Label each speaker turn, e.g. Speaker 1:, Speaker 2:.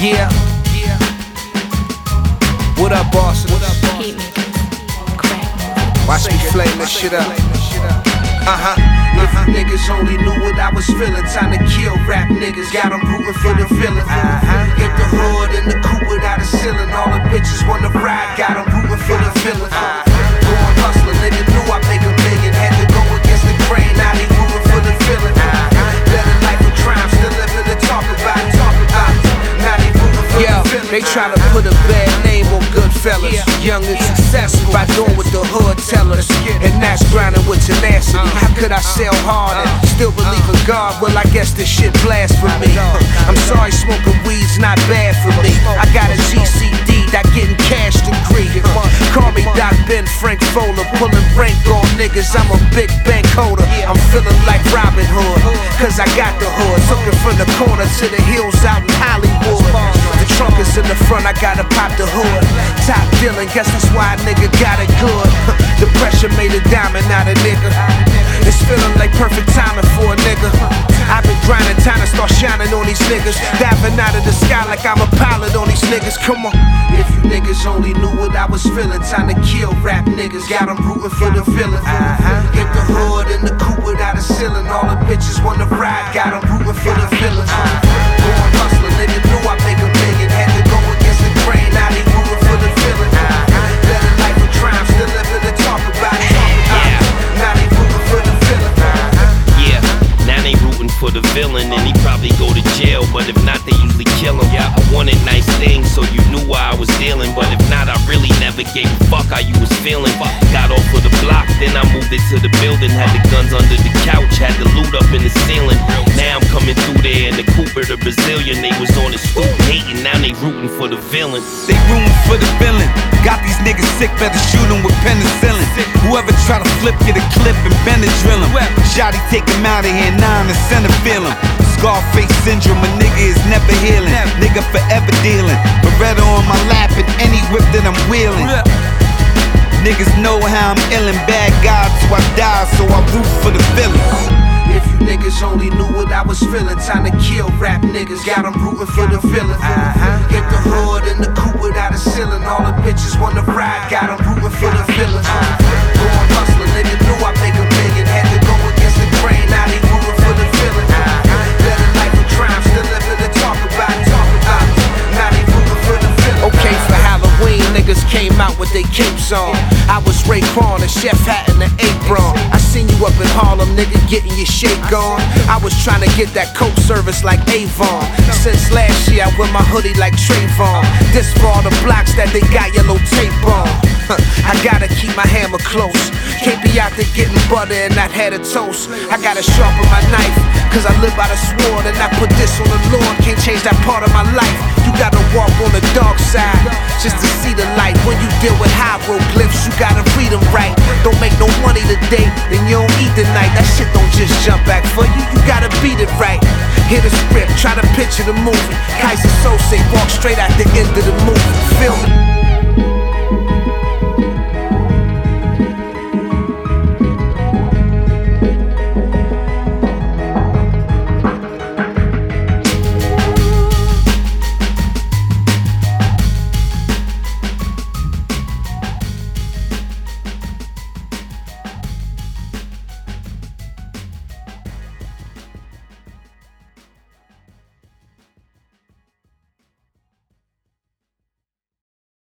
Speaker 1: Yeah. What up, Boston? Watch me flame this shit up. If you niggas only knew what I was feeling, time to kill rap niggas, got them rooting for the villain. Hit the hood in the coupe without a ceiling, all the bitches wanna ride, got them rooting for the villain. Born hustler, nigga knew I'd make a million, had to go against the grain, now they rooting for the villain. Living life of crime, still living to talk about it, now they rooting for the villain. They try to put a bad name on good fellas, young and successful by doing what the hood tell us, and that's grinding with tenacity. How could I sell hard and still believe in God? Well, I guess this shit blasphemy. I'm sorry, smoking weed's not bad for me. I got a GCD, that getting cash degree. Call me Doc Ben Frank Fowler, pulling rank on niggas. I'm a big bank holder. I'm feeling like Robin Hood, cause I got the hood. Looking from the corner to the hills out in Hollywood. The trunk is in the front, I gotta pop the hood. Top dealing, guess that's why a nigga got it good. The pressure made a diamond out of nigga. It's feeling like perfect timing for a nigga. I've been grinding, time to start shining on these niggas. Diving out of the sky like I'm a pilot on these niggas. Come on. If you niggas only knew what I was feeling, time to kill rap niggas, got them rooting for the villain. Hit the hood in the coupe without a ceiling, all the bitches wanna ride, got them rooting for the villain. Born hustler, nigga knew I'd make a million, had to go against the grain, now they rooting for the villain. Living life of crime, still living to talk about it. Now they rooting for the villain.
Speaker 2: Yeah, now they rooting for the villain, and he probably go to jail, but if not, they usually kill him. I wanted nice things, so you knew why I was dealing, but if not, I really never gave a fuck how you was feeling. Got off of the block, then I moved it to the building, had the guns under the couch, had the loot up in the ceiling. Now I'm coming through there in the Cooper, the Brazilian. They was on the stoop hating, now they rooting for the villain.
Speaker 3: They rooting for the villain. Got these niggas sick, better shoot them with penicillin. Whoever try to flip, get a clip and bend and drill him. Shotty take him out of here, now in the center feel him. Scarface syndrome, a nigga is never healing. Nigga forever dealing. Beretta on my lap and any whip that I'm wheeling. Niggas know how I'm illin', bad guys, so I die, so I root for the villains.
Speaker 1: If you niggas only knew what I was feeling, time to kill rap niggas, got them rooting for the villain. Hit the hood in the coupe without a ceiling, all the bitches wanna ride, got them rooting for the villain. Born hustler, nigga knew I'd make a million, had to go against the grain, now they rooting for the villain. Living life of crime, still living to talk about it. Now they rooting for the villain. Okay, for Halloween, niggas came out with their capes on. I was Raekwon, a chef hat and an apron. I seen you up in Harlem, nigga, getting your shake on. I was trying to get that coke service like Avon. Since last year, I wear my hoodie like Trayvon. This for all the blocks that they got yellow tape on. I gotta keep my hammer close. Can't be out there getting butter and not had a toast. I gotta sharpen my knife, cause I live by the sword and I put this on the Lord. Can't change that part of my life. You gotta walk on the dark side just to see the light. When you deal with hieroglyphs, you gotta read them right. Don't make no money today, then you don't eat tonight. That shit don't just jump back for you, you gotta beat it right. Hit a script, try to picture the movie. Kaiser Sose walk straight at the end of the movie. Feel me?